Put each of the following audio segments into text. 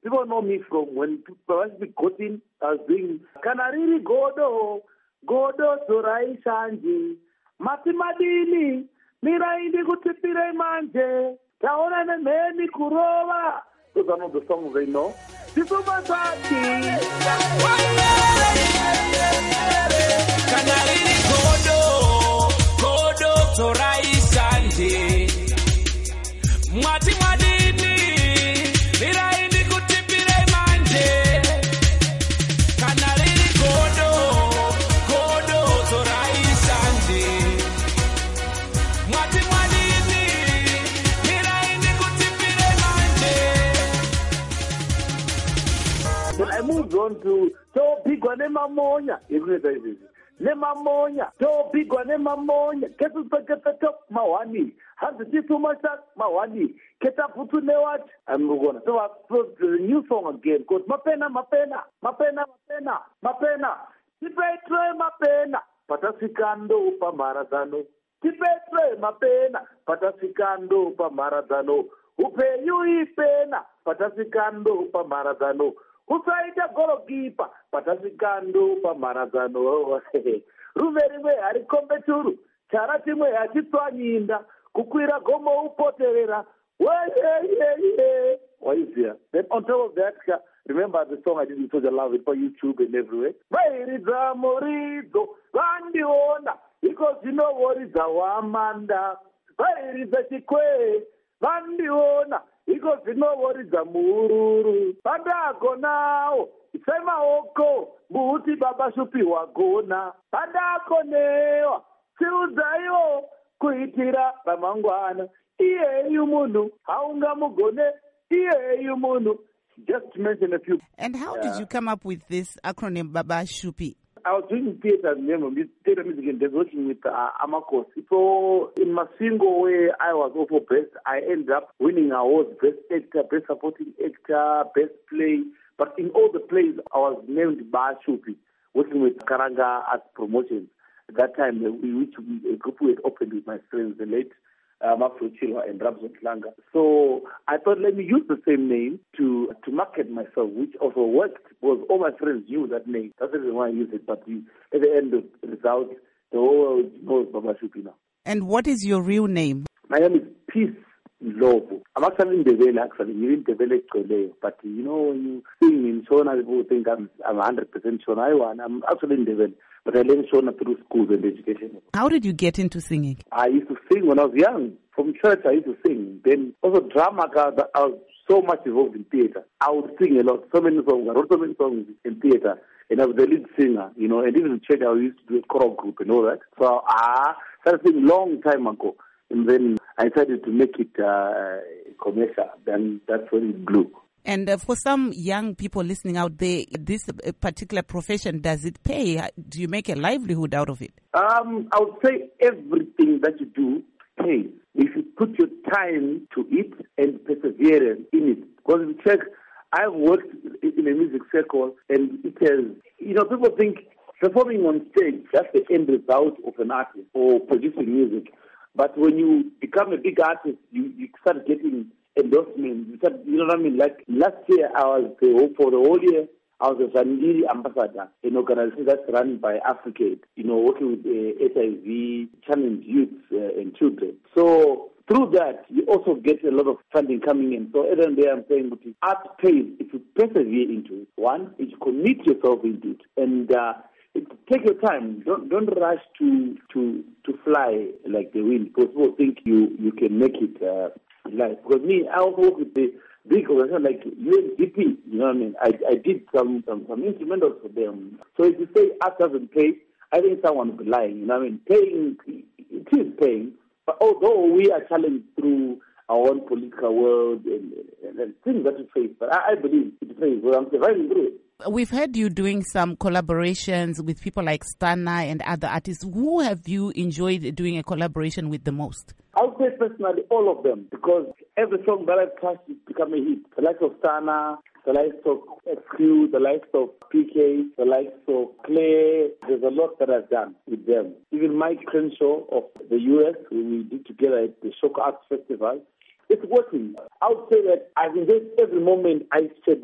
People know me from when people got in, I was doing Kanariri Godo, Godo Sorai Sanji, Matimadini, Miraindi Gutipire Manje, Taona Meni Kurova. Those are not the songs they know. Kanariri Godo, Godo Sorai Sanji, Matimadini. Then I moved on to Topigwa Nemamonya. Nemamonya, Topigwa Nemamonya, Ketupeketop Mawani, Hazitumasak Mawani, Ketaputu Newat, and Mugona. So I put the new song again, because Mapena, Tipetre Mapena, Patasikando Pamarazano, Tipetre Mapena, Patasikando Pamarazano, Upeyu Ipena, Patasikando Pamarazano. Usaida golokipa patasikando pamarazano rumeriwe ari kombeturu charatimwe achitswanyinda kukwira gomo upoterera waizia. Then on top of that, remember the song I did with Soja Love it for YouTube and everywhere. Vairiza morizo vandiona because you know what is awamanda. Vairiza chikwe vandiona because you know what is a mururu. Padako now. Sema oko. Buti baba shupi wagona. Padako neo. Siuzayo. Kuitira bamangwana. Iye yumunu. Haunga mugone. Iye yumunu. Just to mention a few. And how did you come up with this acronym Baba Shupi? I was doing theater music and working with Amakos. So in my single way, I was also best. I ended up winning awards, best actor, best supporting actor, best play. But in all the plays, I was named Baba Shupi, working with Karanga Arts Promotions. At that time, a group we had opened with my friends, the late Mafro Chilwa and Rabson Langa. So I thought, let me use the same name to market myself, which also worked because all my friends knew that name. That's the reason why I used it. But at the end of the result, the whole world knows Baba Shupi now. And what is your real name? My name is Peace Lobo. I'm actually in Devele, actually. You didn't develop Koleo. But you know, when you sing in Shona, people think I'm 100% Shona. I'm actually in Devele. But I learned Shona through schools and education. How did you get into singing? I used to sing when I was young. From church, I used to sing. Then also drama, I was so much involved in theater. I would sing a lot, so many songs. I wrote so many songs in theater. And I was the lead singer, you know. And even in church, I used to do a choral group and all that. So I started singing a long time ago. And then I decided to make it commercial. Then that's when it blew. And for some young people listening out there, this particular profession, does it pay? Do you make a livelihood out of it? I would say everything that you do pays. If you put your time to it and perseverance in it. Because if you check, I've worked in a music circle and it has, you know, people think performing on stage, that's the end result of an artist or producing music. But when you become a big artist, you start getting endorsements. You know what I mean? Like last year, for the whole year, I was a Zandiri ambassador, an organization that's run by Africade, you know, working with HIV, challenged youths and children. So through that, you also get a lot of funding coming in. So at the end of the day, I'm saying, art pays if you persevere into it. One, if you commit yourself into it. And take your time. Don't rush to fly like the wind. Because people think you can make it life. Because me, I also work with the big organization like UNDP, you know what I mean? I did some instrumentals for them. So if you say art doesn't pay, I think someone will be lying, you know what I mean? Paying, it is paying, but although we are challenged through our own political world and things that we face, but I believe it pays, because I'm surviving through it. We've heard you doing some collaborations with people like Stana and other artists. Who have you enjoyed doing a collaboration with the most? I would say personally all of them, because every song that I've touched has become a hit. The likes of Stana, the likes of XQ, the likes of PK, the likes of Clay. There's a lot that I've done with them. Even Mike Crenshaw of the US, who we did together at the Shock Arts Festival. It's working. I would say that I've enjoyed every moment I shared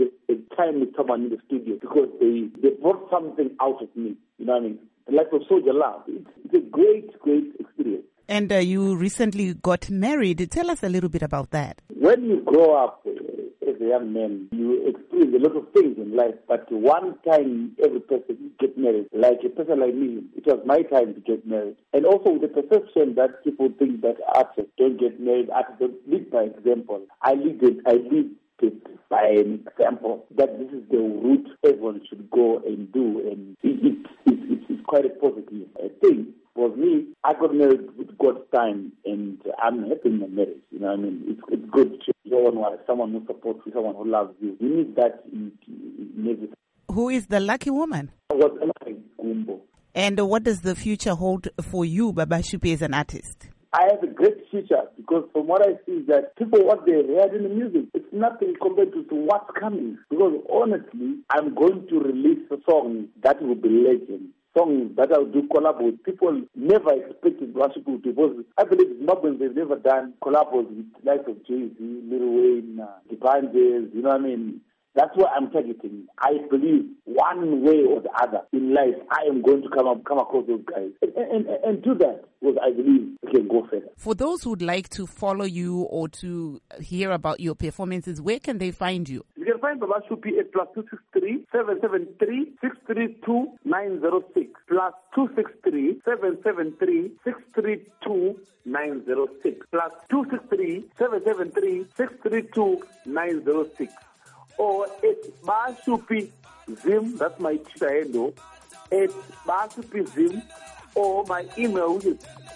time with someone in the studio because they brought something out of me. You know what I mean? The life of Soldier Love. It's a great, great experience. And you recently got married. Tell us a little bit about that. When you grow up as a young man, you experience a lot of things in life, but one time every person gets married. Like a person like me, it was my time to get married. And also the perception that people think that artists don't get married, artists don't lead by example. I lead it by an example that this is the route everyone should go and do, and it's quite a positive thing. For me, I got married with God's time, and I'm happy in my marriage. You know what I mean? It's good to know someone who supports you, someone who loves you. You need that in everything. Who is the lucky woman? I was Emma Gumbo. And what does the future hold for you, Baba Shupi, as an artist? I have a great future because from what I see is that people, what they heard in the music, it's nothing compared to what's coming. Because honestly, I'm going to release a song that will be legend. Songs that I'll do collab with people never expected Worship to, because I believe Zimbabweans, they've never done collabs with likes of Jay-Z, Lil Wayne, Divine Days, you know what I mean? That's what I'm targeting. I believe one way or the other in life, I am going to come across those guys and do that because I believe we can go further. For those who'd like to follow you or to hear about your performances, where can they find you? You can find Baba Shupi at +263 773 632 906 +263 773 632 906 +263 773 632 906. Or at Bashupi Zim, that's my Twitter handle, at Bashupi Zim, or my email, which is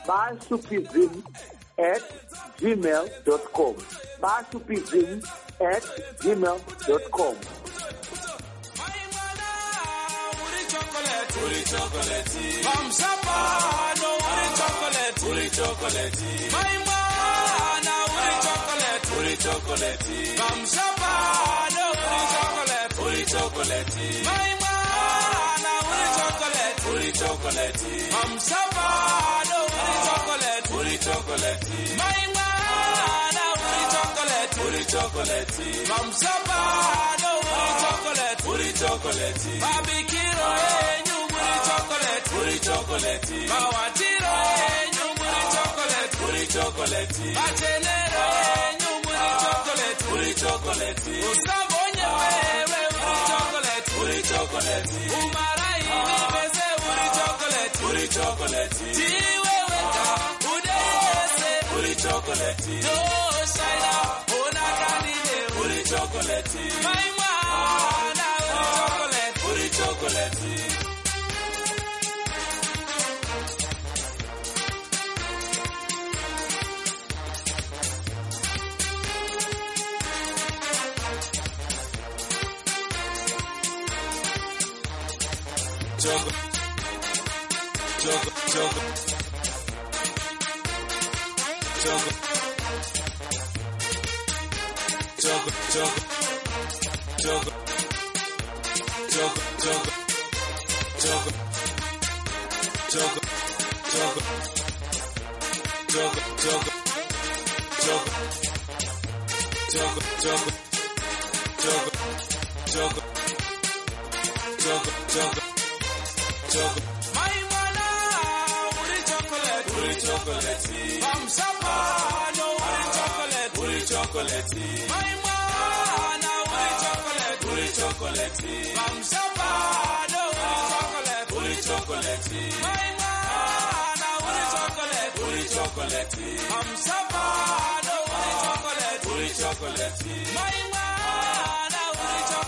bashupizim@gmail.com. bashupizim@gmail.com.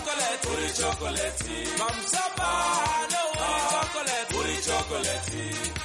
Chocolate.